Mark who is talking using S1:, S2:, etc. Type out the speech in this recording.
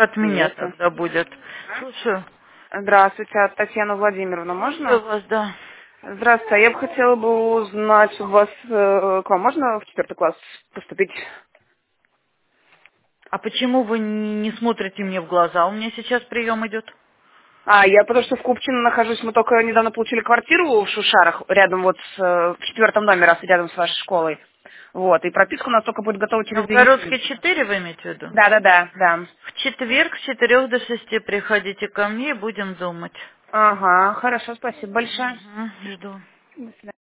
S1: от меня
S2: Нету.
S1: тогда будет. Слушаю.
S2: Здравствуйте, Татьяна Владимировна,
S1: Слушаю
S2: можно?
S1: вас, да.
S2: Здравствуйте, а я бы хотела бы узнать у вас, к вам можно в 4 класс поступить?
S1: А почему вы не смотрите мне в глаза? У меня сейчас прием идет.
S2: Я потому что в Купчино нахожусь, мы только недавно получили квартиру в Шушарах, рядом вот в 4 номере, рядом с вашей школой. Вот, и прописка у нас только будет готова через 2 недели.
S1: Новгородский 4 вы имеете в виду?
S2: Да.
S1: В четверг с 4 до 6 приходите ко мне и будем думать.
S2: Ага, хорошо, спасибо большое.
S1: Угу, жду.
S2: До свидания.